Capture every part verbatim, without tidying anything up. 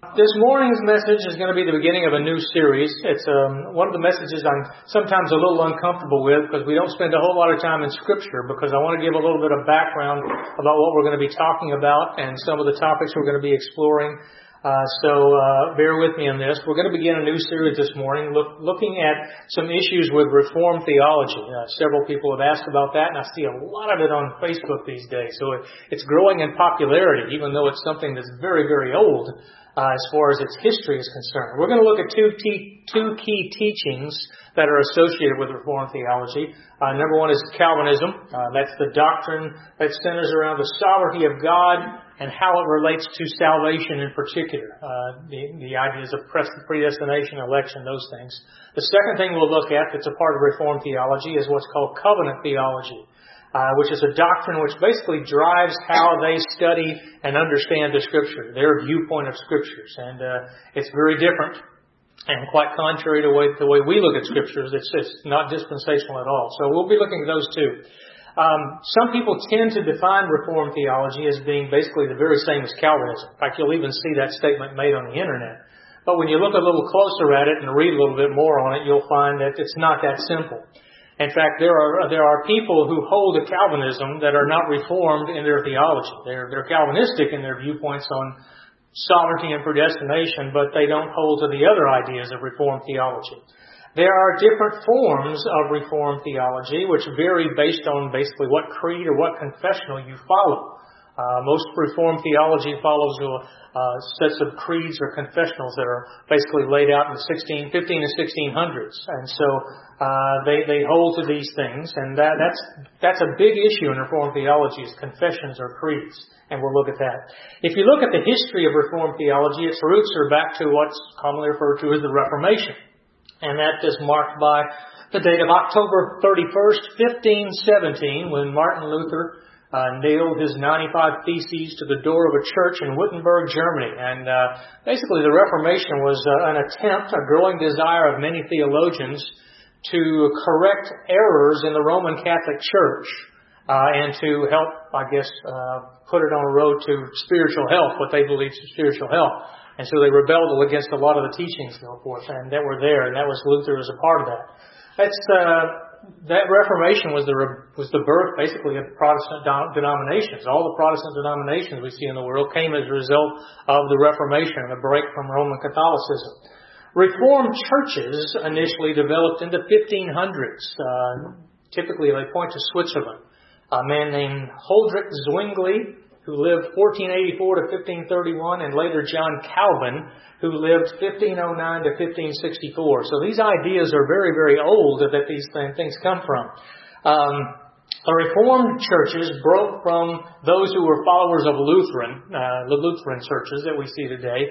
This morning's message is going to be the beginning of a new series. It's um, one of the messages I'm sometimes a little uncomfortable with because we don't spend a whole lot of time in Scripture, because I want to give a little bit of background about what we're going to be talking about and some of the topics we're going to be exploring. Uh, so uh, bear with me on this. We're going to begin a new series this morning look, looking at some issues with Reformed theology. Uh, several people have asked about that, and I see a lot of it on Facebook these days. So it, it's growing in popularity, even though it's something that's very, very old uh, as far as its history is concerned. We're going to look at two, te- two key teachings that are associated with Reformed theology. Uh, number one is Calvinism. Uh, that's the doctrine that centers around the sovereignty of God and how it relates to salvation in particular. Uh, the, the ideas of predestination, election, those things. The second thing we'll look at that's a part of Reformed theology is what's called covenant theology, uh, which is a doctrine which basically drives how they study and understand the Scripture, their viewpoint of Scriptures. And uh, it's very different. And quite contrary to the way, the way we look at Scriptures, it's, it's not dispensational at all. So we'll be looking at those two. Um, some people tend to define Reformed theology as being basically the very same as Calvinism. In fact, you'll even see that statement made on the Internet. But when you look a little closer at it and read a little bit more on it, you'll find that it's not that simple. In fact, there are there are people who hold to Calvinism that are not Reformed in their theology. They're, they're Calvinistic in their viewpoints on sovereignty and predestination, but they don't hold to the other ideas of Reformed theology. There are different forms of Reformed theology which vary based on basically what creed or what confessional you follow. Uh, most Reformed theology follows uh, sets of creeds or confessionals that are basically laid out in the sixteen, fifteen and sixteen hundreds. And so uh, they, they hold to these things, and that, that's, that's a big issue in Reformed theology is confessions or creeds. And we'll look at that. If you look at the history of Reformed theology, its roots are back to what's commonly referred to as the Reformation. And that is marked by the date of October thirty-first, fifteen seventeen, when Martin Luther uh, nailed his ninety-five Theses to the door of a church in Wittenberg, Germany. And uh, basically the Reformation was uh, an attempt, a growing desire of many theologians to correct errors in the Roman Catholic Church uh, and to help, I guess, uh, put it on a road to spiritual health, what they believed is spiritual health. And so they rebelled against a lot of the teachings and so forth, and that were there, and that was Luther as a part of that. That's uh, that Reformation was the was the birth, basically, of Protestant denominations. All the Protestant denominations we see in the world came as a result of the Reformation, the break from Roman Catholicism. Reformed churches initially developed in the fifteen hundreds. Uh, typically, they point to Switzerland. A man named Huldrych Zwingli, who lived fourteen eighty-four to fifteen thirty-one, and later John Calvin, who lived fifteen oh nine to fifteen sixty-four. So these ideas are very, very old that these things come from. Um, the Reformed churches broke from those who were followers of Lutheran, uh, the Lutheran churches that we see today,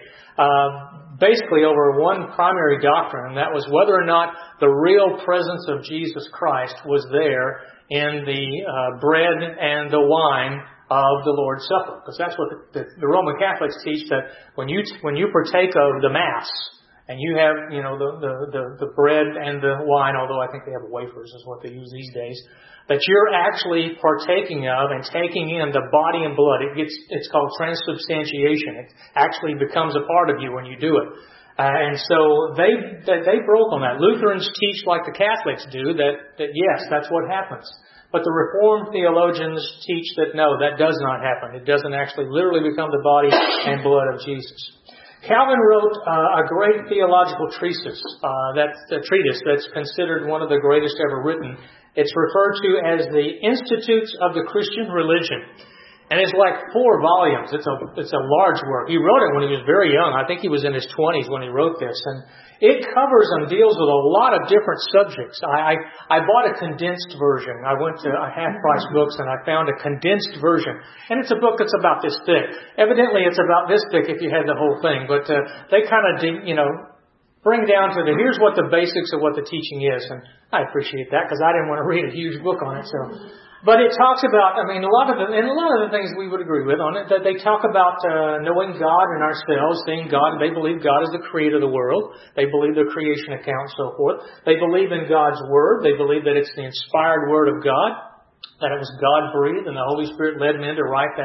uh, basically over one primary doctrine, and that was whether or not the real presence of Jesus Christ was there in the uh, bread and the wine of the Lord's Supper, because that's what the, the, the Roman Catholics teach, that when you when you partake of the Mass and you have, you know, the, the the the bread and the wine, although I think they have wafers is what they use these days, that you're actually partaking of and taking in the body and blood. It gets it's called transubstantiation. It actually becomes a part of you when you do it. Uh, and so they, they they broke on that. Lutherans teach like the Catholics do that that yes, that's what happens. But the Reformed theologians teach that no, that does not happen. It doesn't actually literally become the body and blood of Jesus. Calvin wrote uh, a great theological treatise, uh, that's a treatise that's considered one of the greatest ever written. It's referred to as the Institutes of the Christian Religion. And it's like four volumes. It's a it's a large work. He wrote it when he was very young. I think he was in his twenties when he wrote this. And it covers and deals with a lot of different subjects. I, I, I bought a condensed version. I went to a half-price books and I found a condensed version. And it's a book that's about this thick. Evidently it's about this thick if you had the whole thing. But uh, they kind of, you know, bring down to the, here's what the basics of what the teaching is. And I appreciate that because I didn't want to read a huge book on it. So, but it talks about, I mean, a lot of the, and a lot of the things we would agree with on it, that they talk about uh, knowing God and ourselves, seeing God. They believe God is the creator of the world. They believe the creation account and so forth. They believe in God's Word. They believe that it's the inspired Word of God, that it was God-breathed and the Holy Spirit led men to write that.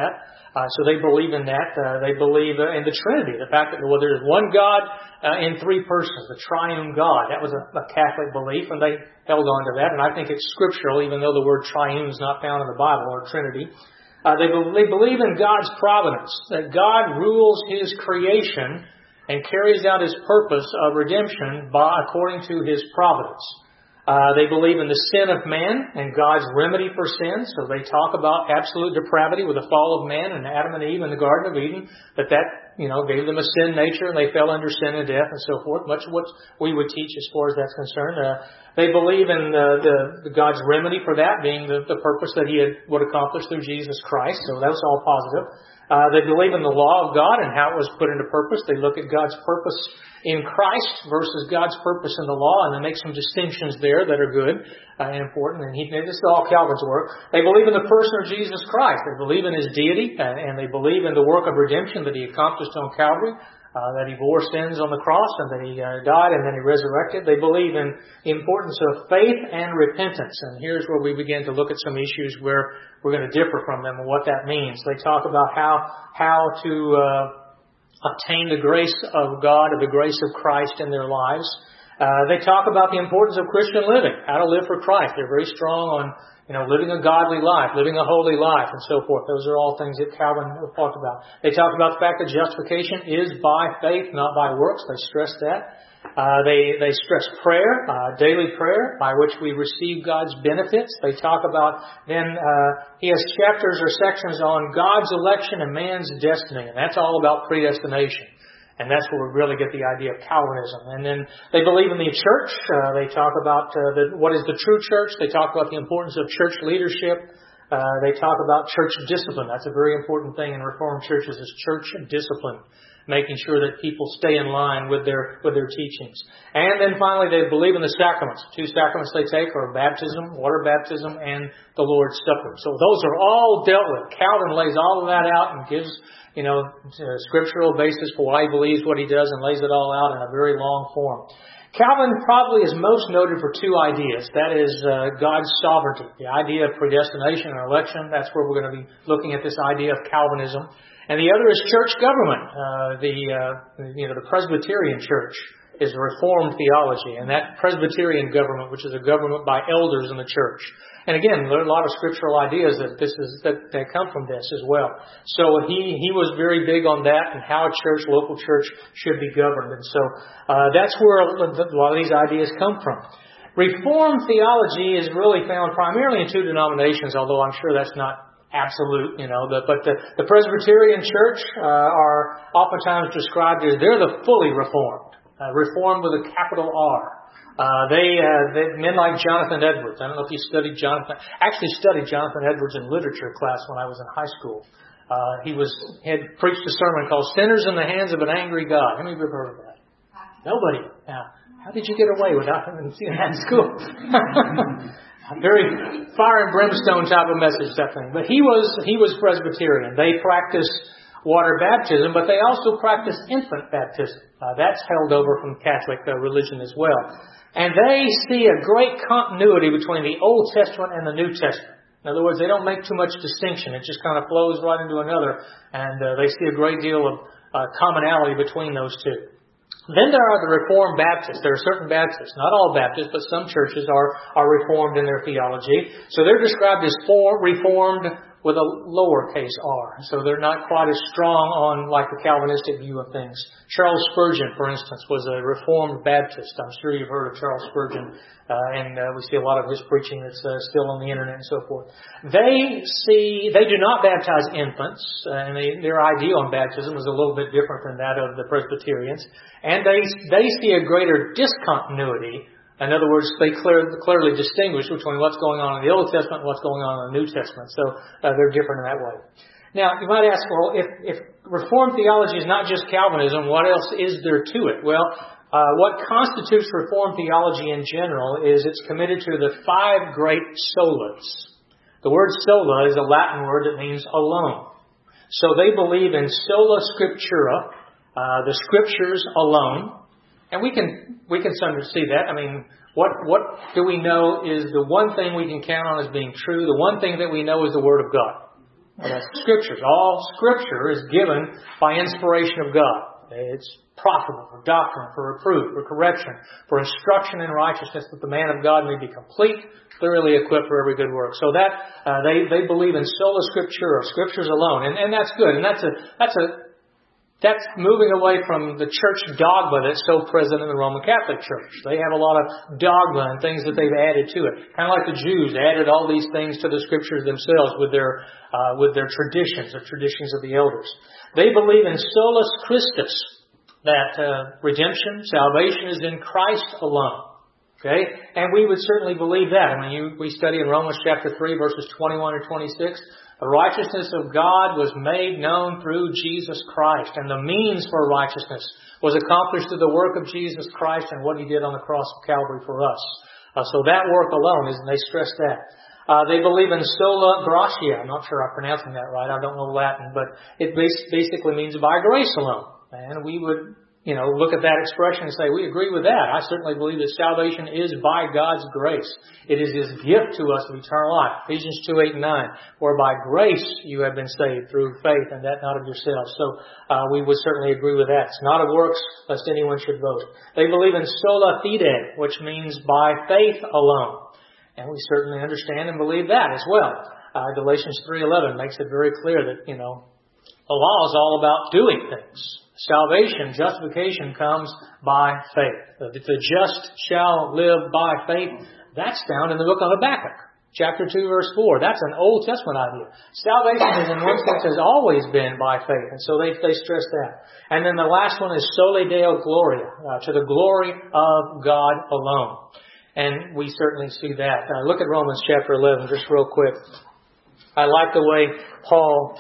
Uh, so they believe in that. Uh, they believe uh, in the Trinity, the fact that well, there's one God uh, in three persons, the triune God. That was a, a Catholic belief, and they held on to that. And I think it's scriptural, even though the word triune is not found in the Bible, or Trinity. Uh, they, they believe in God's providence, that God rules His creation and carries out His purpose of redemption by according to His providence. Uh, they believe in the sin of man and God's remedy for sin. So they talk about absolute depravity with the fall of man and Adam and Eve in the Garden of Eden. That that, you know, gave them a sin nature and they fell under sin and death and so forth. Much of what we would teach as far as that's concerned. Uh, they believe in the, the, the God's remedy for that being the, the purpose that He had, would accomplish through Jesus Christ. So that was all positive. Uh, they believe in the law of God and how it was put into purpose. They look at God's purpose in Christ versus God's purpose in the law, and they make some distinctions there that are good uh, and important. And he, this is all Calvin's work. They believe in the person of Jesus Christ. They believe in His deity, and, and they believe in the work of redemption that He accomplished on Calvary, uh, that He bore sins on the cross, and that He uh, died, and then He resurrected. They believe in the importance of faith and repentance. And here's where we begin to look at some issues where we're going to differ from them and what that means. They talk about how how to uh, obtain the grace of God, or the grace of Christ in their lives. Uh, they talk about the importance of Christian living, how to live for Christ. They're very strong on, you know, living a godly life, living a holy life, and so forth. Those are all things that Calvin talked about. They talk about the fact that justification is by faith, not by works. They stress that. Uh, they, they stress prayer, uh, daily prayer, by which we receive God's benefits. They talk about, then, uh, he has chapters or sections on God's election and man's destiny, and that's all about predestination. And that's where we really get the idea of Calvinism. And then they believe in the church. Uh, they talk about uh, the, what is the true church. They talk about the importance of church leadership. Uh, they talk about church discipline. That's a very important thing in Reformed churches, is church discipline, making sure that people stay in line with their with their teachings. And then finally, they believe in the sacraments. Two sacraments they take are baptism, water baptism, and the Lord's Supper. So those are all dealt with. Calvin lays all of that out and gives, you know, a scriptural basis for why he believes what he does and lays it all out in a very long form. Calvin probably is most noted for two ideas. That is uh, God's sovereignty, the idea of predestination and election. That's where we're going to be looking at this idea of Calvinism. And the other is church government. Uh, the uh, you know the Presbyterian Church is a Reformed theology, and that Presbyterian government, which is a government by elders in the church. And again, there are a lot of scriptural ideas that this is that, that come from this as well. So he he was very big on that and how a church, local church, should be governed. And so uh, that's where a lot of these ideas come from. Reformed theology is really found primarily in two denominations, although I'm sure that's not absolute, you know. The, but the, the Presbyterian Church uh, are oftentimes described as they're the fully Reformed, uh, Reformed with a capital R. Uh, they, uh, they, men like Jonathan Edwards. I don't know if you studied Jonathan. Actually studied Jonathan Edwards in literature class when I was in high school. Uh, he was had preached a sermon called "Sinners in the Hands of an Angry God." How many of you have heard of that? Nobody. Now, how did you get away without having seen that in school? A very fire and brimstone type of message, that thing. But he was he was Presbyterian. They practiced water baptism, but they also practice infant baptism. Uh, that's held over from Catholic uh, religion as well. And they see a great continuity between the Old Testament and the New Testament. In other words, they don't make too much distinction. It just kind of flows right into another. And uh, they see a great deal of uh, commonality between those two. Then there are the Reformed Baptists. There are certain Baptists, not all Baptists, but some churches are, are Reformed in their theology. So they're described as four Reformed with a lowercase r. So they're not quite as strong on like the Calvinistic view of things. Charles Spurgeon, for instance, was a Reformed Baptist. I'm sure you've heard of Charles Spurgeon, uh, and uh, we see a lot of his preaching that's uh, still on the internet and so forth. They see, they do not baptize infants, uh, and they, their idea on baptism is a little bit different than that of the Presbyterians. And they they see a greater discontinuity. In other words, they clear, clearly distinguish between what's going on in the Old Testament and what's going on in the New Testament. So uh, they're different in that way. Now, you might ask, well, if, if Reformed theology is not just Calvinism, what else is there to it? Well, uh, what constitutes Reformed theology in general is it's committed to the five great solas. The word sola is a Latin word that means alone. So they believe in sola scriptura, uh, the scriptures alone. And we can we can see that. I mean, what what do we know is the one thing we can count on as being true. The one thing that we know is the Word of God. Well, that's Scriptures. All Scripture is given by inspiration of God. It's profitable for doctrine, for reproof, for correction, for instruction in righteousness, that the man of God may be complete, thoroughly equipped for every good work. So that uh, they they believe in sola scriptura, Scriptures alone, and and that's good. And that's a that's a That's moving away from the church dogma that's so present in the Roman Catholic Church. They have a lot of dogma and things that they've added to it. Kind of like the Jews added all these things to the Scriptures themselves with their uh, with their traditions, the traditions of the elders. They believe in solus Christus, that uh, redemption, salvation is in Christ alone. Okay? And we would certainly believe that. I mean, you, we study in Romans chapter three, verses twenty-one and twenty-six. The righteousness of God was made known through Jesus Christ, and the means for righteousness was accomplished through the work of Jesus Christ and what He did on the cross of Calvary for us. Uh, so that work alone is, and they stress that. Uh, they believe in sola gratia. I'm not sure I'm pronouncing that right. I don't know Latin, but it basically means by grace alone. And we would, you know, look at that expression and say, we agree with that. I certainly believe that salvation is by God's grace. It is His gift to us of eternal life. Ephesians two, eight, and nine. For by grace you have been saved through faith, and that not of yourselves. So uh, we would certainly agree with that. It's not of works, lest anyone should boast. They believe in sola fide, which means by faith alone. And we certainly understand and believe that as well. Uh, Galatians three eleven makes it very clear that, you know, the law is all about doing things. Salvation, justification comes by faith. That the just shall live by faith. That's found in the book of Habakkuk, chapter two, verse four. That's an Old Testament idea. Salvation is, in one sense, has always been by faith. And so they, they stress that. And then the last one is soli Deo Gloria, uh, to the glory of God alone. And we certainly see that. Uh, look at Romans chapter eleven, just real quick. I like the way Paul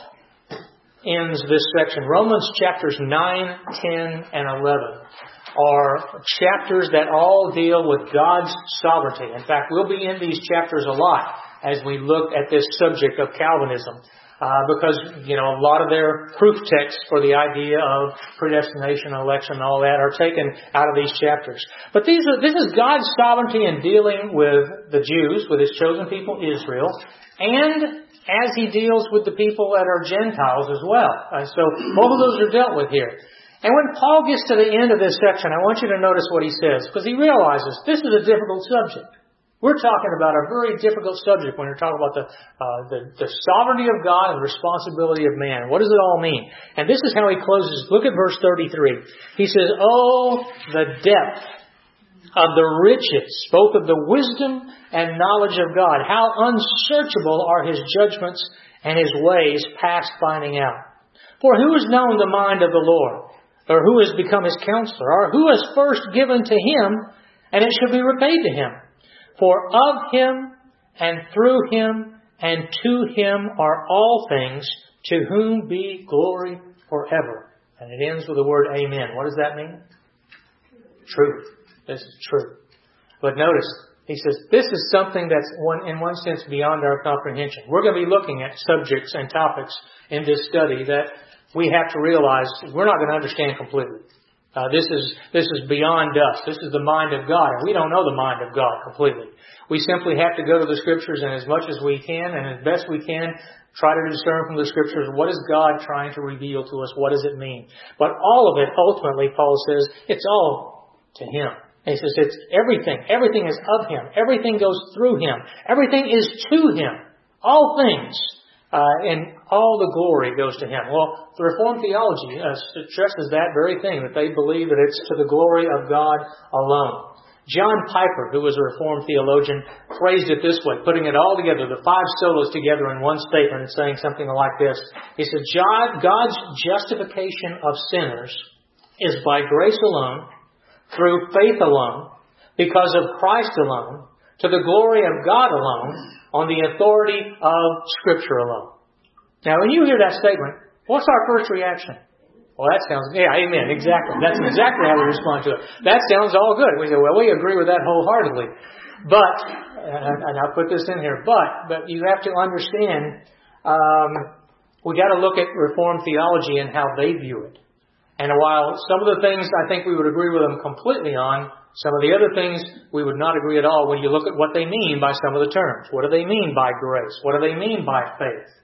ends this section. Romans chapters nine, ten, and eleven are chapters that all deal with God's sovereignty. In fact, we'll be in these chapters a lot as we look at this subject of Calvinism. Uh, because, you know, a lot of their proof texts for the idea of predestination, election, and all that are taken out of these chapters. But these are, this is God's sovereignty in dealing with the Jews, with His chosen people, Israel, and as He deals with the people that are Gentiles as well. Uh, so both of those are dealt with here. And when Paul gets to the end of this section, I want you to notice what he says, because he realizes this is a difficult subject. We're talking about a very difficult subject when you're talking about the, uh, the the sovereignty of God and the responsibility of man. What does it all mean? And this is how he closes. Look at verse thirty-three. He says, "Oh, the depth of the riches, both of the wisdom and knowledge of God. How unsearchable are His judgments and His ways past finding out. For who has known the mind of the Lord? Or who has become His counselor? Or who has first given to Him, and it shall be repaid to Him? For of Him, and through Him, and to Him are all things, to whom be glory forever." And it ends with the word amen. What does that mean? Truth. This is true. But notice, he says, this is something that's one, in one sense beyond our comprehension. We're going to be looking at subjects and topics in this study that we have to realize we're not going to understand completely. Uh, this is this is beyond us. This is the mind of God, and we don't know the mind of God completely. We simply have to go to the Scriptures, and as much as we can, and as best we can, try to discern from the Scriptures what is God trying to reveal to us. What does it mean? But all of it, ultimately, Paul says, it's all to Him. And he says it's everything. Everything is of Him. Everything goes through Him. Everything is to Him. All things. Uh, and all the glory goes to Him. Well, the Reformed theology uh, stresses that very thing, that they believe that it's to the glory of God alone. John Piper, who was a Reformed theologian, phrased it this way, putting it all together, the five solas together in one statement, and saying something like this. He said, God's justification of sinners is by grace alone, through faith alone, because of Christ alone, to the glory of God alone, on the authority of Scripture alone. Now, when you hear that statement, what's our first reaction? Well, that sounds, yeah, amen, exactly. That's exactly how we respond to it. That sounds all good. We say, well, we agree with that wholeheartedly. But, and I'll put this in here, but, but you have to understand, um, we got to look at Reformed theology and how they view it. And while some of the things I think we would agree with them completely on, some of the other things we would not agree at all when you look at what they mean by some of the terms. What do they mean by grace? What do they mean by faith?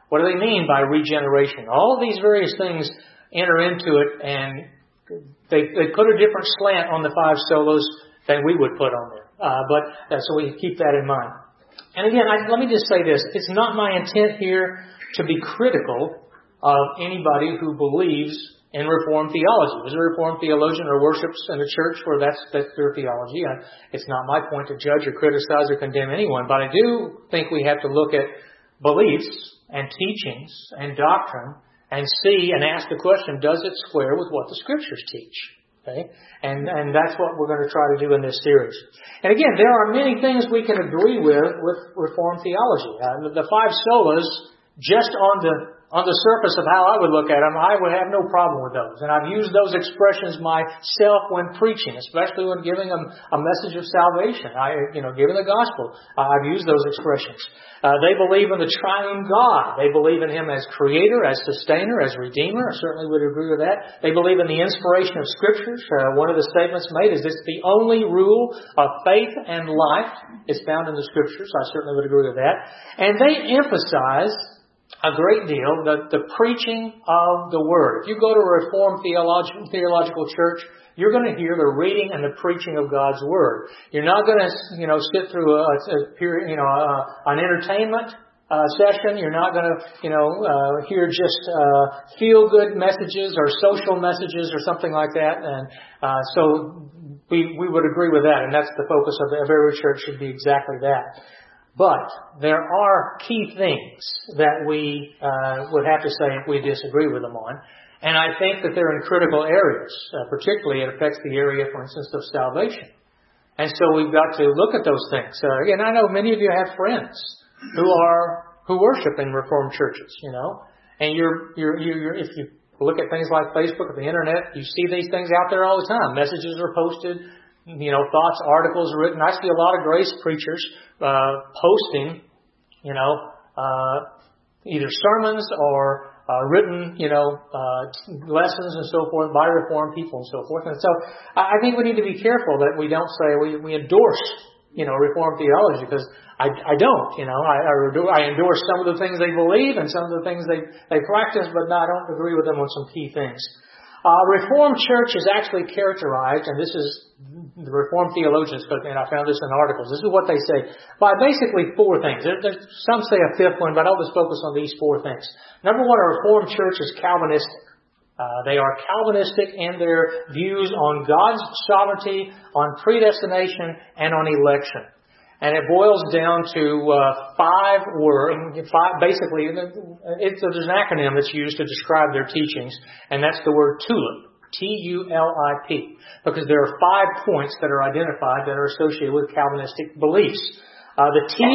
What do they mean by regeneration? All of these various things enter into it, and they, they put a different slant on the five solas than we would put on there. Uh, but uh, so we keep that in mind. And again, I, let me just say this. It's not my intent here to be critical of anybody who believes in Reformed theology. Is a Reformed theologian or worships in a church where that's, that's their theology. I, it's not my point to judge or criticize or condemn anyone, but I do think we have to look at beliefs and teachings and doctrine and see and ask the question, does it square with what the Scriptures teach? Okay? And, and that's what we're going to try to do in this series. And again, there are many things we can agree with with Reformed theology. Uh, the five solas, just on the On the surface of how I would look at them, I would have no problem with those. And I've used those expressions myself when preaching, especially when giving them a message of salvation. I, you know, giving the gospel. I've used those expressions. Uh, they believe in the triune God. They believe in Him as Creator, as Sustainer, as Redeemer. I certainly would agree with that. They believe in the inspiration of Scriptures. Uh, one of the statements made is it's the only rule of faith and life is found in the Scriptures. I certainly would agree with that. And they emphasize a great deal, the, the preaching of the Word. If you go to a Reformed theological, theological church, you're going to hear the reading and the preaching of God's Word. You're not going to, you know, sit through a, a period, you know, a, an entertainment uh, session. You're not going to, you know, uh, hear just uh, feel-good messages or social messages or something like that. And uh, so we we would agree with that, and that's the focus of, of every church should be exactly that. But there are key things that we uh, would have to say if we disagree with them on. And I think that they're in critical areas. Uh, particularly it affects the area, for instance, of salvation. And so we've got to look at those things. Uh, and I know many of you have friends who are who worship in Reformed churches, you know. And you're, you're, you're, if you look at things like Facebook or the Internet, you see these things out there all the time. Messages are posted. You know, thoughts, articles written. I see a lot of grace preachers uh, posting, you know, uh, either sermons or uh, written, you know, uh, lessons and so forth by Reformed people and so forth. And so I think we need to be careful that we don't say we, we endorse, you know, Reformed theology, because I, I don't, you know, I, I endorse some of the things they believe and some of the things they, they practice, but I don't agree with them on some key things. Uh, Reformed church is actually characterized, and this is the Reformed theologians, and I found this in articles, this is what they say, by basically four things. There, there, some say a fifth one, but I'll just focus on these four things. Number one, a Reformed church is Calvinistic. Uh, they are Calvinistic in their views on God's sovereignty, on predestination, and on election. And it boils down to uh, five words. Five, basically, it's, there's an acronym that's used to describe their teachings, and that's the word TULIP, T U L I P, because there are five points that are identified that are associated with Calvinistic beliefs. Uh, the T,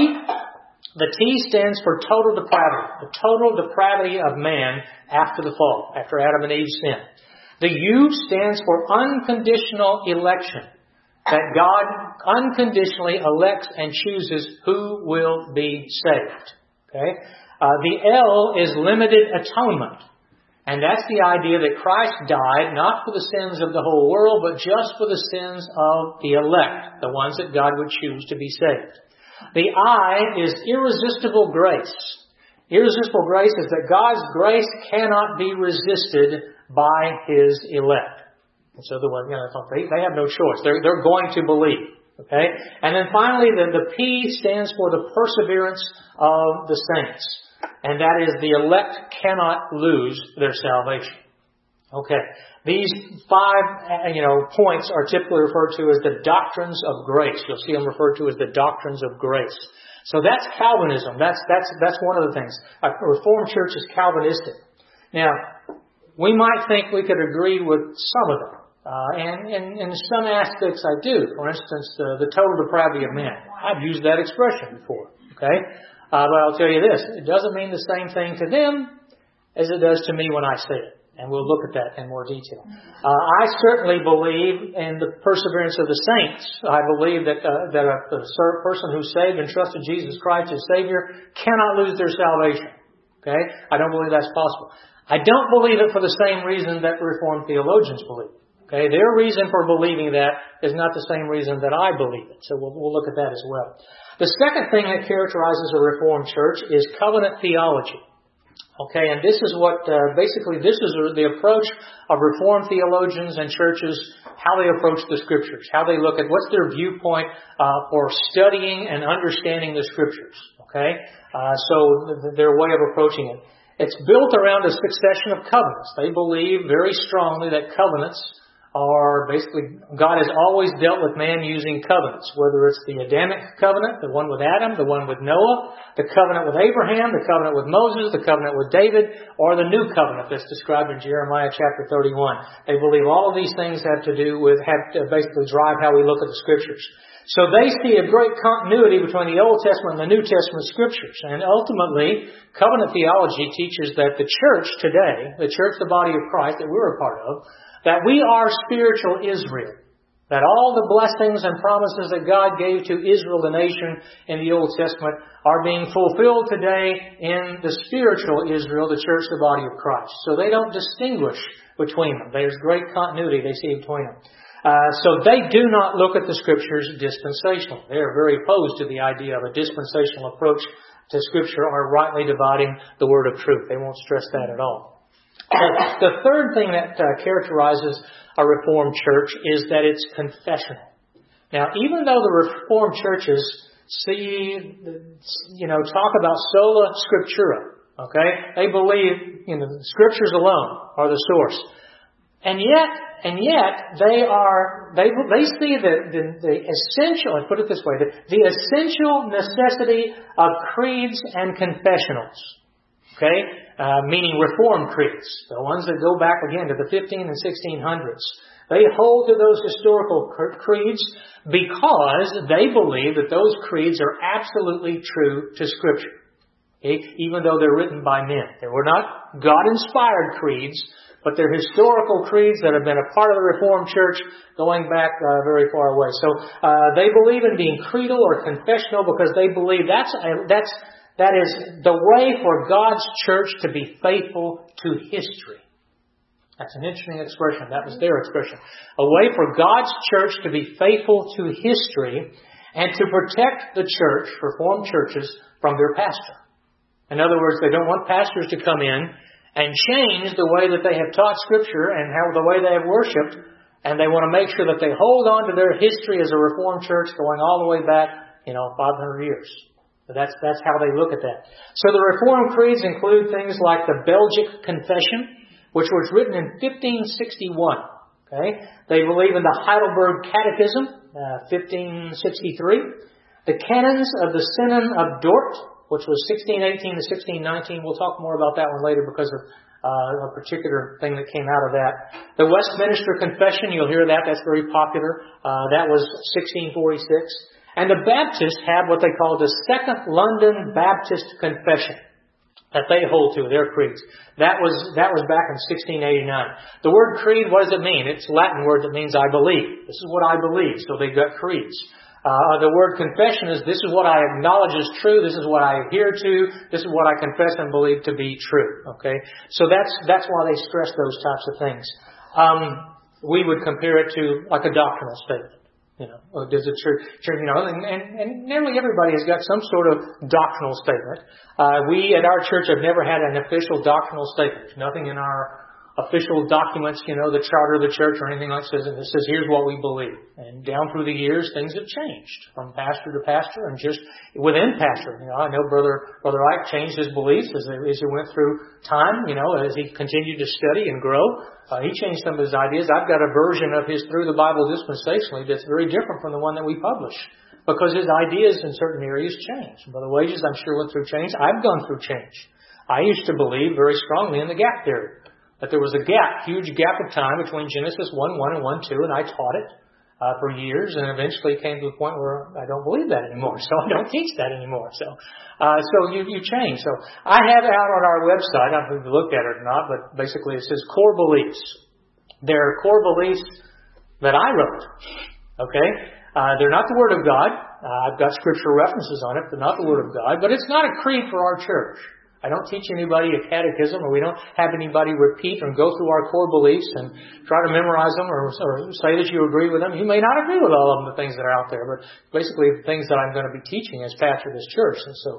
the T stands for total depravity, the total depravity of man after the fall, after Adam and Eve sinned. The U stands for unconditional election, that God unconditionally elects and chooses who will be saved. Okay? Uh, the L is limited atonement. And that's the idea that Christ died not for the sins of the whole world, but just for the sins of the elect, the ones that God would choose to be saved. The I is irresistible grace. Irresistible grace is that God's grace cannot be resisted by His elect. And so the one, you know, they, they have no choice. They're, they're going to believe. Okay? And then finally, the, the P stands for the perseverance of the saints. And that is the elect cannot lose their salvation. Okay. These five, you know, points are typically referred to as the doctrines of grace. You'll see them referred to as the doctrines of grace. So that's Calvinism. That's, that's, that's one of the things. A Reformed church is Calvinistic. Now, we might think we could agree with some of them. Uh, and, and in some aspects I do. For instance, the, the total depravity of man. I've used that expression before. Okay? Uh, but I'll tell you this. It doesn't mean the same thing to them as it does to me when I say it. And we'll look at that in more detail. Uh, I certainly believe in the perseverance of the saints. I believe that, uh, that a, a person who's saved and trusted Jesus Christ as Savior cannot lose their salvation. Okay? I don't believe that's possible. I don't believe it for the same reason that Reformed theologians believe. Okay, their reason for believing that is not the same reason that I believe it. So we'll, we'll look at that as well. The second thing that characterizes a Reformed church is covenant theology. Okay, and this is what, uh, basically, this is the approach of Reformed theologians and churches, how they approach the Scriptures, how they look at what's their viewpoint uh, for studying and understanding the Scriptures. Okay, uh, so th- their way of approaching it. It's built around a succession of covenants. They believe very strongly that covenants are basically, God has always dealt with man using covenants, whether it's the Adamic covenant, the one with Adam, the one with Noah, the covenant with Abraham, the covenant with Moses, the covenant with David, or the new covenant that's described in Jeremiah chapter thirty-one. They believe all of these things have to do with, have to basically drive how we look at the Scriptures. So they see a great continuity between the Old Testament and the New Testament Scriptures. And ultimately, covenant theology teaches that the church today, the church, the body of Christ that we're a part of, that we are spiritual Israel. That all the blessings and promises that God gave to Israel, the nation, in the Old Testament are being fulfilled today in the spiritual Israel, the church, the body of Christ. So they don't distinguish between them. There's great continuity they see between them. Uh, so they do not look at the Scriptures dispensationally. They are very opposed to the idea of a dispensational approach to Scripture or rightly dividing the word of truth. They won't stress that at all. Uh, the third thing that uh, characterizes a Reformed church is that it's confessional. Now, even though the Reformed churches see, you know, talk about sola scriptura, okay, they believe, you know, the Scriptures alone are the source, and yet, and yet they are they they see the the, the essential. I put it this way: the, the essential necessity of creeds and confessionals. Okay, uh, meaning Reformed creeds, the ones that go back again to the fifteen and sixteen hundreds. They hold to those historical creeds because they believe that those creeds are absolutely true to Scripture. Okay? Even though they're written by men. They were not God-inspired creeds, but they're historical creeds that have been a part of the Reformed Church going back uh, very far away. So uh, they believe in being creedal or confessional because they believe that's a, that's That is the way for God's church to be faithful to history. That's an interesting expression. That was their expression. A way for God's church to be faithful to history and to protect the church, Reformed churches, from their pastor. In other words, they don't want pastors to come in and change the way that they have taught Scripture and how the way they have worshipped, and they want to make sure that they hold on to their history as a Reformed church going all the way back, you know, five hundred years. That's, that's how they look at that. So the Reformed creeds include things like the Belgic Confession, which was written in fifteen sixty-one. Okay, they believe in the Heidelberg Catechism, uh, fifteen sixty-three. The Canons of the Synod of Dort, which was sixteen eighteen to sixteen nineteen. We'll talk more about that one later because of uh, a particular thing that came out of that. The Westminster Confession, you'll hear that. That's very popular. Uh, that was sixteen forty-six. And the Baptists have what they call the Second London Baptist Confession that they hold to, their creeds. That was that was back in sixteen eighty-nine. The word creed, what does it mean? It's a Latin word that means I believe. This is what I believe. So they've got creeds. Uh, the word confession is this is what I acknowledge is true. This is what I adhere to. This is what I confess and believe to be true. Okay, so that's that's why they stress those types of things. Um, we would compare it to like a doctrinal statement. You know, or does the church, church you know, and, and, and nearly everybody has got some sort of doctrinal statement. Uh, we at our church have never had an official doctrinal statement. There's nothing in our official documents, you know, the charter of the church or anything like that says, it says, here's what we believe. And down through the years, things have changed from pastor to pastor and just within pastor. You know, I know Brother Brother Ike changed his beliefs as, as he went through time, you know, as he continued to study and grow. Uh, he changed some of his ideas. I've got a version of his Through the Bible dispensationally that's very different from the one that we publish because his ideas in certain areas changed. Brother Wages, I'm sure, went through change. I've gone through change. I used to believe very strongly in the gap theory. That there was a gap, huge gap of time between Genesis one one and one two, and I taught it uh, for years, and eventually came to the point where I don't believe that anymore, so I don't teach that anymore. So, uh, so you you change. So I have it out on our website. I don't know if you looked at it or not, but basically it says core beliefs. They're core beliefs that I wrote. Okay, uh, they're not the Word of God. Uh, I've got scriptural references on it. They're not the Word of God, but it's not a creed for our church. I don't teach anybody a catechism, or we don't have anybody repeat and go through our core beliefs and try to memorize them or, or say that you agree with them. You may not agree with all of them, the things that are out there, but basically the things that I'm going to be teaching as pastor of this church. And so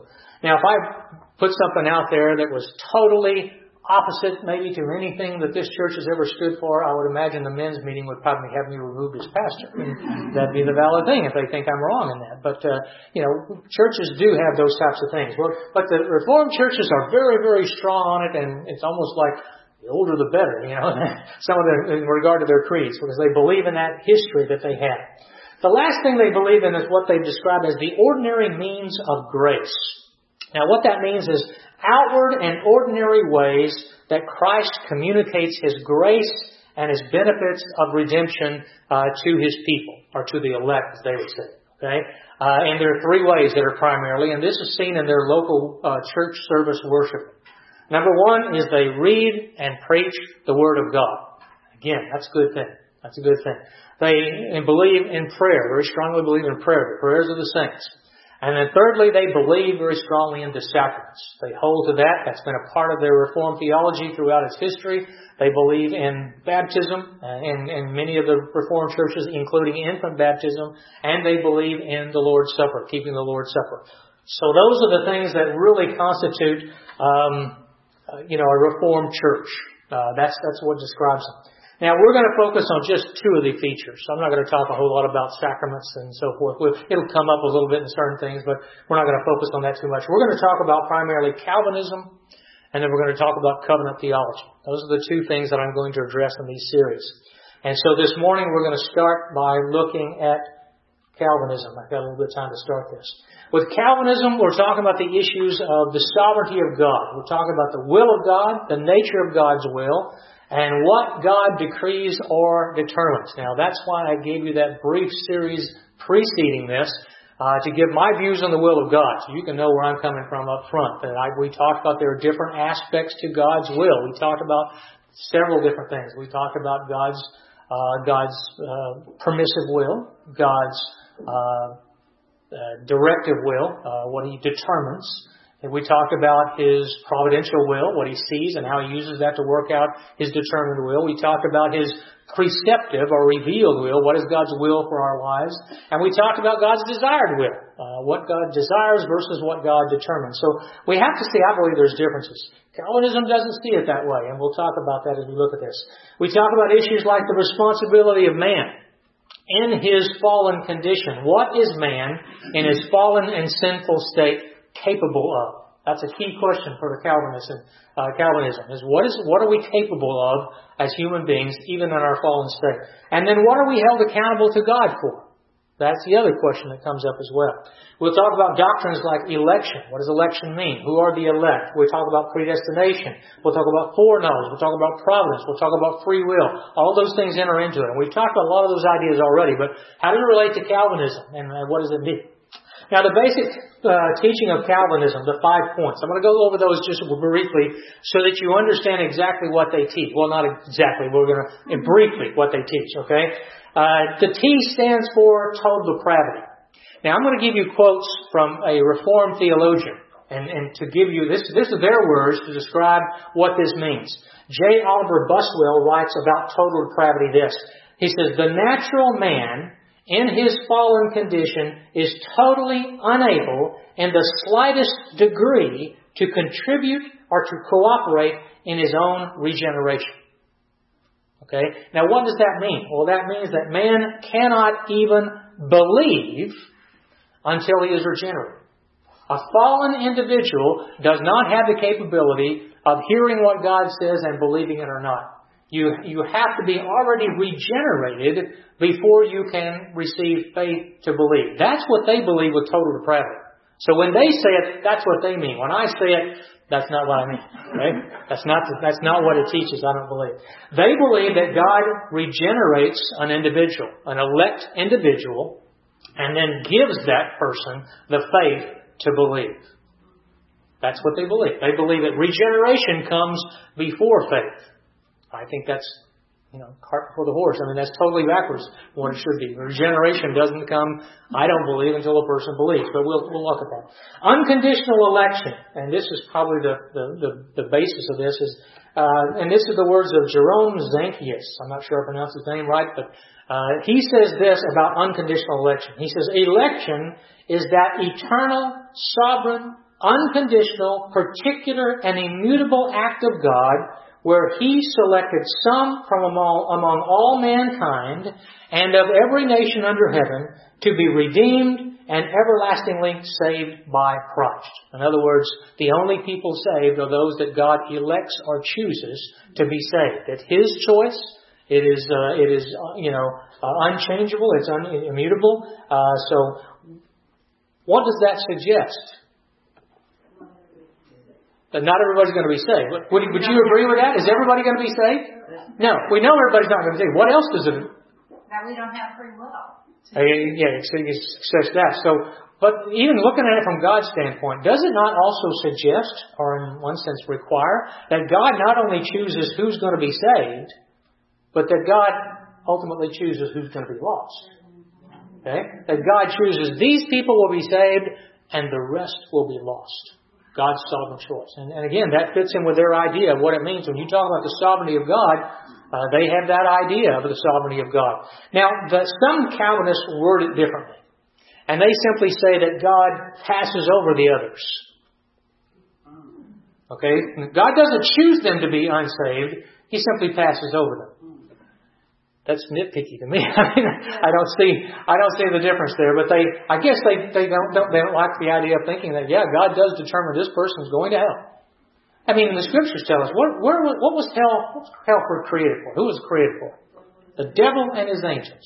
Now, if I put something out there that was totally opposite maybe to anything that this church has ever stood for, I would imagine the men's meeting would probably have me removed as pastor. And that'd be the valid thing if they think I'm wrong in that. But, uh, you know, churches do have those types of things. Well, but the Reformed churches are very, very strong on it, and it's almost like the older the better, you know, some of the, in regard to their creeds, because they believe in that history that they have. The last thing they believe in is what they describe as the ordinary means of grace. Now, what that means is outward and ordinary ways that Christ communicates His grace and His benefits of redemption uh, to His people, or to the elect, as they would say. Okay, uh, and there are three ways that are primarily, and this is seen in their local uh, church service worship. Number one is they read and preach the Word of God. Again, that's a good thing. That's a good thing. They believe in prayer, very strongly believe in prayer, the prayers of the saints. And then thirdly, they believe very strongly in the sacraments. They hold to that. That's been a part of their Reformed theology throughout its history. They believe in baptism in, in many of the Reformed churches, including infant baptism. And they believe in the Lord's Supper, keeping the Lord's Supper. So those are the things that really constitute, um, uh, you know, a Reformed church. Uh, that's, that's what describes them. Now, we're going to focus on just two of the features. I'm not going to talk a whole lot about sacraments and so forth. It'll come up a little bit in certain things, but we're not going to focus on that too much. We're going to talk about primarily Calvinism, and then we're going to talk about covenant theology. Those are the two things that I'm going to address in these series. And so this morning, we're going to start by looking at Calvinism. I've got a little bit of time to start this. With Calvinism, we're talking about the issues of the sovereignty of God. We're talking about the will of God, the nature of God's will, and what God decrees or determines. Now, that's why I gave you that brief series preceding this, uh, to give my views on the will of God, so you can know where I'm coming from up front. That I, we talked about there are different aspects to God's will. We talked about several different things. We talked about God's uh, God's uh, permissive will, God's uh, uh, directive will, uh, what He determines. And we talked about His providential will, what He sees and how He uses that to work out His determined will. We talked about His preceptive or revealed will, what is God's will for our lives. And we talked about God's desired will, uh, what God desires versus what God determines. So we have to see, I believe there's differences. Calvinism doesn't see it that way, and we'll talk about that as we look at this. We talk about issues like the responsibility of man in his fallen condition. What is man in his fallen and sinful state capable of? That's a key question for the Calvinism. Uh, Calvinism is what is what are we capable of as human beings, even in our fallen state? And then what are we held accountable to God for? That's the other question that comes up as well. We'll talk about doctrines like election. What does election mean? Who are the elect? We'll talk about predestination. We'll talk about foreknowledge. We'll talk about providence. We'll talk about free will. All those things enter into it. And we've talked about a lot of those ideas already, but how does it relate to Calvinism? And uh, what does it mean? Now, the basic uh, teaching of Calvinism, the five points, I'm going to go over those just briefly so that you understand exactly what they teach. Well, not exactly. We're going to, briefly, what they teach, okay? Uh, the T stands for total depravity. Now, I'm going to give you quotes from a Reformed theologian, and, and to give you, this, this is their words to describe what this means. J. Oliver Buswell writes about total depravity this. He says, the natural man in his fallen condition is totally unable in the slightest degree to contribute or to cooperate in his own regeneration. Okay? Now what does that mean? Well, that means that man cannot even believe until he is regenerated. A fallen individual does not have the capability of hearing what God says and believing it or not. You, you have to be already regenerated before you can receive faith to believe. That's what they believe with total depravity. So when they say it, that's what they mean. When I say it, that's not what I mean. Okay? That's not, that's not what it teaches. I don't believe. They believe that God regenerates an individual, an elect individual, and then gives that person the faith to believe. That's what they believe. They believe that regeneration comes before faith. I think that's, you know, cart before the horse. I mean, that's totally backwards from what it should be. Regeneration doesn't come, I don't believe, until a person believes. But we'll, we'll look at that. Unconditional election. And this is probably the, the, the, the basis of this. is, uh, And this is the words of Jerome Zanchius. I'm not sure I pronounced his name right, but uh, he says this about unconditional election. He says, election is that eternal, sovereign, unconditional, particular, and immutable act of God where He selected some from among, among all mankind and of every nation under heaven to be redeemed and everlastingly saved by Christ. In other words, the only people saved are those that God elects or chooses to be saved. It's His choice. It is, uh, it is, uh, you know, uh, unchangeable. It's un- immutable. Uh, so, what does that suggest? That not everybody's going to be saved. Would, would you agree with that? Is everybody going to be saved? No, we know everybody's not going to be saved. What else does it? That we don't have free will. Uh, yeah, it says that. So, but even looking at it from God's standpoint, does it not also suggest, or in one sense require, that God not only chooses who's going to be saved, but that God ultimately chooses who's going to be lost? Okay? That God chooses these people will be saved and the rest will be lost. God's sovereign choice. And, and again, that fits in with their idea of what it means. When you talk about the sovereignty of God, uh, they have that idea of the sovereignty of God. Now, the, some Calvinists word it differently. And they simply say that God passes over the others. Okay? God doesn't choose them to be unsaved. He simply passes over them. That's nitpicky to me. I mean, I don't see, I don't see the difference there. But they, I guess they, they don't, don't, they don't like the idea of thinking that, yeah, God does determine this person is going to hell. I mean, the Scriptures tell us, what, where, what was hell, what was hell created for? Who was it created for? The devil and his angels.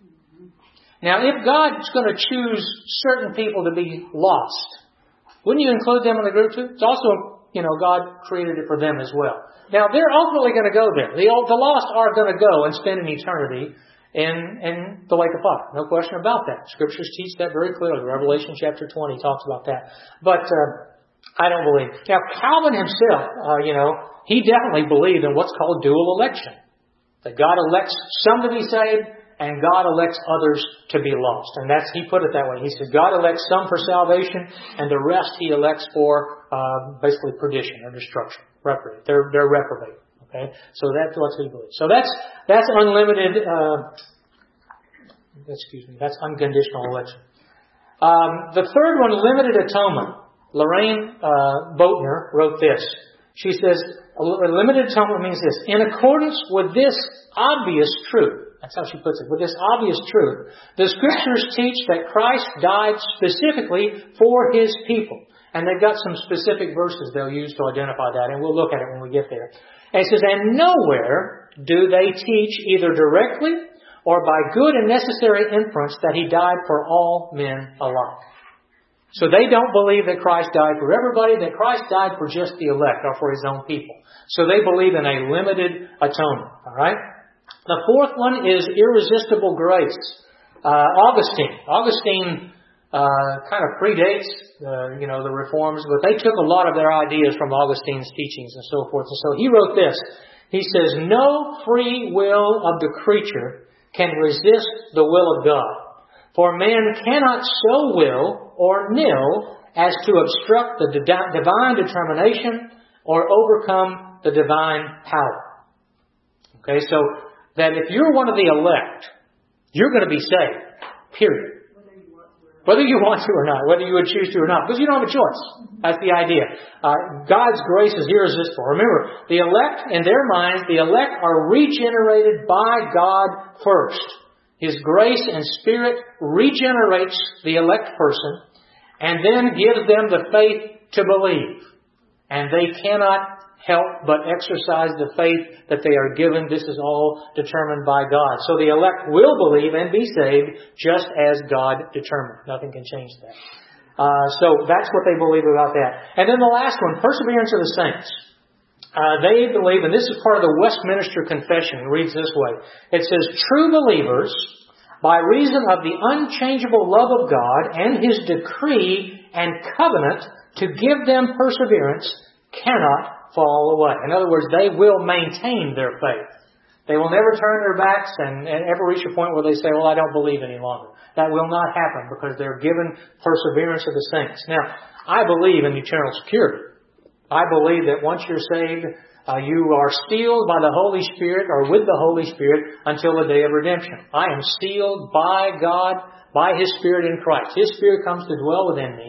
Now, if God's going to choose certain people to be lost, wouldn't you include them in the group too? It's also, you know, God created it for them as well. Now, they're ultimately going to go there. The, the lost are going to go and spend an eternity in, in the lake of fire. No question about that. Scriptures teach that very clearly. Revelation chapter twenty talks about that. But uh, I don't believe. Now, Calvin himself, uh, you know, he definitely believed in what's called dual election. That God elects some to be saved and God elects others to be lost. And that's, he put it that way. He said God elects some for salvation and the rest He elects for uh, basically perdition or destruction. Reprobate. They're, they're reprobate. Okay? So that's what he believes. So that's, that's unlimited, uh, excuse me, that's unconditional election. Um, the third one, limited atonement. Lorraine uh, Boatner wrote this. She says, limited atonement means this. In accordance with this obvious truth, that's how she puts it, with this obvious truth, the Scriptures teach that Christ died specifically for His people. And they've got some specific verses they'll use to identify that, and we'll look at it when we get there. And it says, and nowhere do they teach either directly or by good and necessary inference that He died for all men alike. So they don't believe that Christ died for everybody, that Christ died for just the elect or for His own people. So they believe in a limited atonement. All right? The fourth one is irresistible grace. Uh, Augustine. Augustine Uh, kind of predates, uh, you know, the Reforms, but they took a lot of their ideas from Augustine's teachings and so forth. And so he wrote this. He says, no free will of the creature can resist the will of God. For man cannot so will or nill as to obstruct the divine determination or overcome the divine power. Okay, so that if you're one of the elect, you're going to be saved. Period. Whether you want to or not, whether you would choose to or not, because you don't have a choice. That's the idea. Uh, God's grace is irresistible. Remember, the elect, in their minds, the elect are regenerated by God first. His grace and Spirit regenerates the elect person and then gives them the faith to believe. And they cannot help but exercise the faith that they are given. This is all determined by God. So the elect will believe and be saved just as God determined. Nothing can change that. Uh, so that's what they believe about that. And then the last one, perseverance of the saints. Uh, they believe, and this is part of the Westminster Confession. It reads this way. It says, true believers, by reason of the unchangeable love of God and His decree and covenant to give them perseverance, cannot fall away. In other words, they will maintain their faith. They will never turn their backs and, and ever reach a point where they say, well, I don't believe any longer. That will not happen because they're given perseverance of the saints. Now, I believe in eternal security. I believe that once you're saved, uh, you are sealed by the Holy Spirit or with the Holy Spirit until the day of redemption. I am sealed by God, by His Spirit in Christ. His Spirit comes to dwell within me.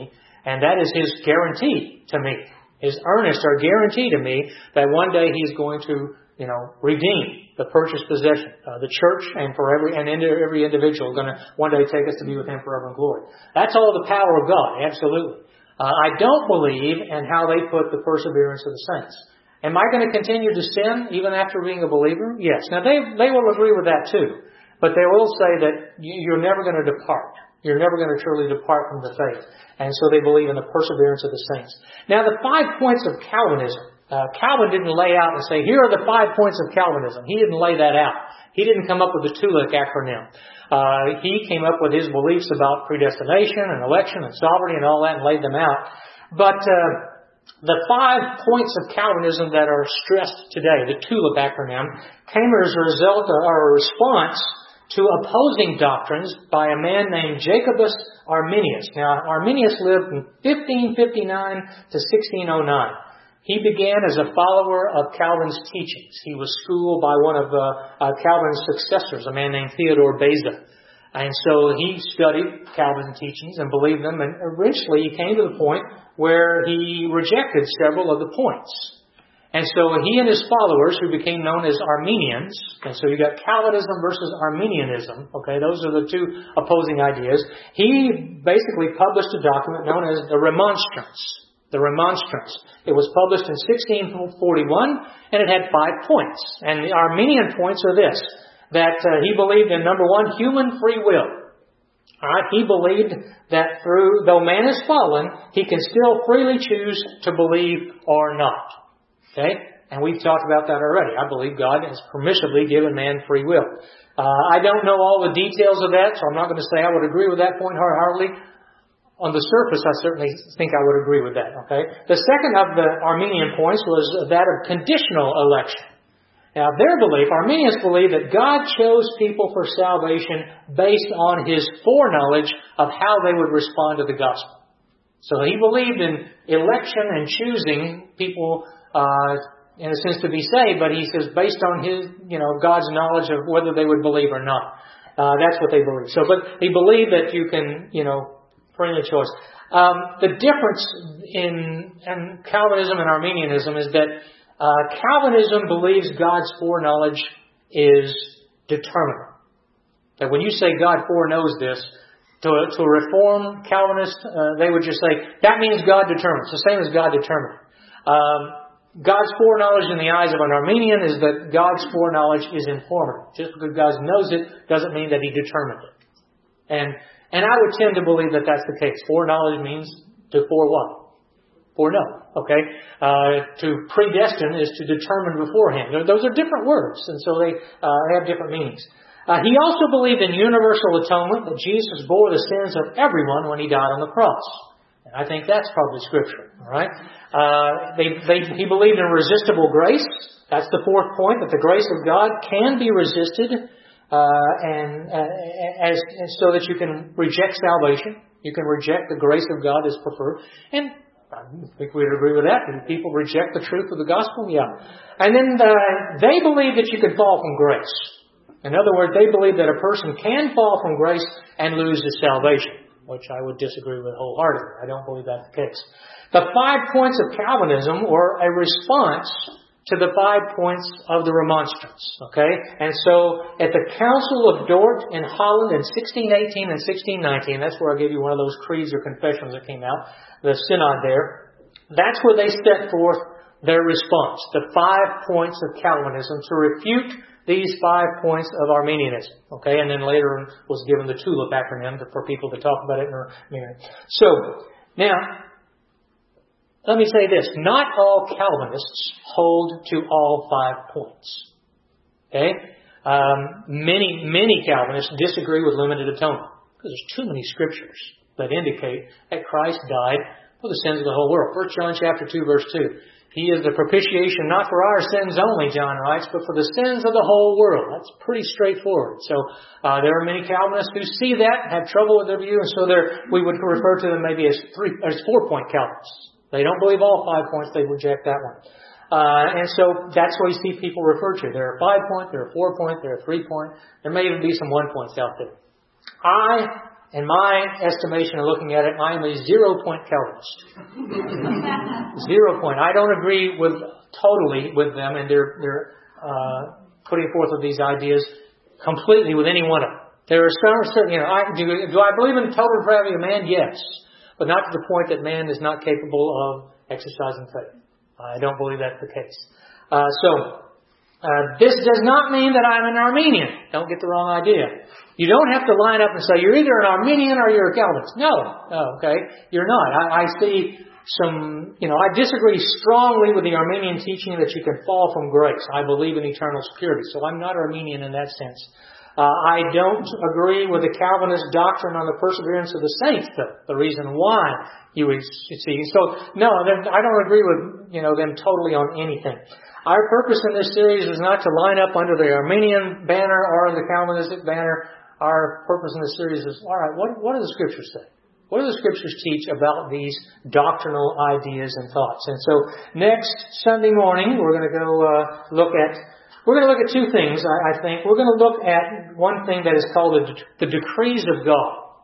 And that is His guarantee to me, His earnest or guarantee to me that one day He's going to, you know, redeem the purchased possession, uh, the church, and for every and every individual going to one day take us to be with Him forever in glory. That's all the power of God, absolutely. Uh, I don't believe in how they put the perseverance of the saints. Am I going to continue to sin even after being a believer? Yes. Now they they will agree with that too, but they will say that you're never going to depart. You're never going to truly depart from the faith, and so they believe in the perseverance of the saints. Now the five points of Calvinism. Uh, Calvin didn't lay out and say, here are the five points of Calvinism. He didn't lay that out. He didn't come up with the TULIP acronym. Uh, he came up with his beliefs about predestination and election and sovereignty and all that and laid them out. But uh, the five points of Calvinism that are stressed today, the TULIP acronym, came as a result or a response to opposing doctrines by a man named Jacobus Arminius. Now, Arminius lived from fifteen fifty-nine to sixteen oh nine. He began as a follower of Calvin's teachings. He was schooled by one of uh, uh, Calvin's successors, a man named Theodore Beza. And so he studied Calvin's teachings and believed them. And eventually he came to the point where he rejected several of the points. And so he and his followers, who became known as Arminians, and so you got Calvinism versus Arminianism, okay, those are the two opposing ideas. He basically published a document known as the Remonstrance. The Remonstrance. It was published in sixteen forty-one, and it had five points. And the Arminian points are this, that uh, he believed in, number one, human free will. All right, he believed that through, though man is fallen, he can still freely choose to believe or not. Okay? And we've talked about that already. I believe God has permissively given man free will. Uh, I don't know all the details of that, so I'm not going to say I would agree with that point hardly. On the surface, I certainly think I would agree with that, okay? The second of the Arminian points was that of conditional election. Now, their belief, Arminians believe that God chose people for salvation based on His foreknowledge of how they would respond to the gospel. So he believed in election and choosing people, uh, in a sense, to be saved, but he says based on His, you know, God's knowledge of whether they would believe or not. Uh, that's what they believe. So, but he believed that you can, you know, freely choice. Um, the difference in, in Calvinism and Arminianism is that uh, Calvinism believes God's foreknowledge is determinate. That when you say God foreknows this, to, to a Reformed Calvinist, uh, they would just say, that means God determines. It's the same as God determined. Um, God's foreknowledge in the eyes of an Arminian is that God's foreknowledge is informative. Just because God knows it doesn't mean that He determined it. And And I would tend to believe that that's the case. Foreknowledge means to fore what? Foreknow. Okay? Uh, to predestine is to determine beforehand. Those are different words, and so they uh, have different meanings. Uh, he also believed in universal atonement, that Jesus bore the sins of everyone when He died on the cross. And I think that's probably Scripture. All right? Uh, they, they, he believed in resistible grace. That's the fourth point, that the grace of God can be resisted. Uh, and uh, as, as so that you can reject salvation, you can reject the grace of God as preferred. And I think we'd agree with that. Do people reject the truth of the gospel? Yeah. And then uh, they believe that you could fall from grace. In other words, they believe that a person can fall from grace and lose his salvation, which I would disagree with wholeheartedly. I don't believe that's the case. The five points of Calvinism were a response to the five points of the Remonstrance. Okay? And so, at the Council of Dort in Holland in sixteen eighteen and sixteen nineteen, that's where I gave you one of those creeds or confessions that came out, the synod there, that's where they set forth their response, the five points of Calvinism, to refute these five points of Arminianism. Okay? And then later was given the TULIP acronym for people to talk about it in their meeting. So, now, let me say this. Not all Calvinists hold to all five points. Okay? Um, many, many Calvinists disagree with limited atonement because there's too many scriptures that indicate that Christ died for the sins of the whole world. First John chapter two, verse two. He is the propitiation not for our sins only, John writes, but for the sins of the whole world. That's pretty straightforward. So uh, there are many Calvinists who see that, have trouble with their view, and so we would refer to them maybe as three, as four-point Calvinists. They don't believe all five points. They reject that one. Uh, and so that's what you see people refer to. There are five point, there are four point, there are three point. There may even be some one points out there. I in my estimation of looking at it, I am a zero-point Calvinist. Zero point. I don't agree with totally with them and their their uh, putting forth of these ideas completely with any one of them. There are some certain, you know, I, do, do I believe in total depravity of man? Yes, but not to the point that man is not capable of exercising faith. I don't believe that's the case. Uh, so, uh, this does not mean that I'm an Arminian. Don't get the wrong idea. You don't have to line up and say, you're either an Arminian or you're a Calvinist. No. No, okay? You're not. I, I see some, you know, I disagree strongly with the Arminian teaching that you can fall from grace. I believe in eternal security. So I'm not Arminian in that sense. Uh, I don't agree with the Calvinist doctrine on the perseverance of the saints, though. The reason why you would see. So, no, I don't agree with, you know, them totally on anything. Our purpose in this series is not to line up under the Arminian banner or the Calvinistic banner. Our purpose in this series is, all right, what, what do the Scriptures say? What do the Scriptures teach about these doctrinal ideas and thoughts? And so, next Sunday morning, we're going to go uh, look at We're going to look at two things, I, I think. We're going to look at one thing that is called the, the decrees of God.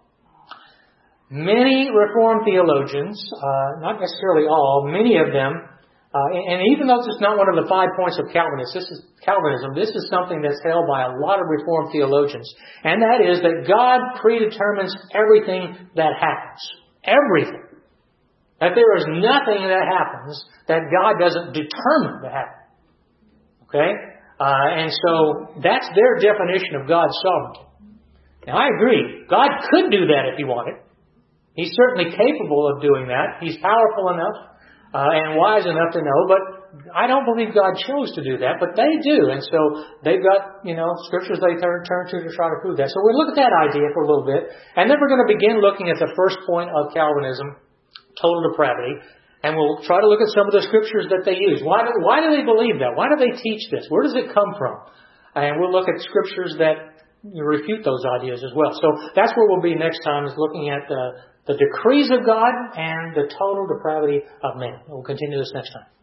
Many Reformed theologians, uh, not necessarily all, many of them, uh, and, and even though this is not one of the five points of Calvinism, this is Calvinism, this is something that's held by a lot of Reformed theologians, and that is that God predetermines everything that happens. Everything. That there is nothing that happens that God doesn't determine to happen. Okay? Uh, and so that's their definition of God's sovereignty. Now I agree. God could do that if He wanted. He's certainly capable of doing that. He's powerful enough uh, and wise enough to know. But I don't believe God chose to do that. But they do. And so they've got, you know, scriptures they turn, turn to to try to prove that. So we'll look at that idea for a little bit. And then we're going to begin looking at the first point of Calvinism, total depravity. And we'll try to look at some of the scriptures that they use. Why do, why do they believe that? Why do they teach this? Where does it come from? And we'll look at scriptures that refute those ideas as well. So that's where we'll be next time, is looking at the, the decrees of God and the total depravity of man. We'll continue this next time.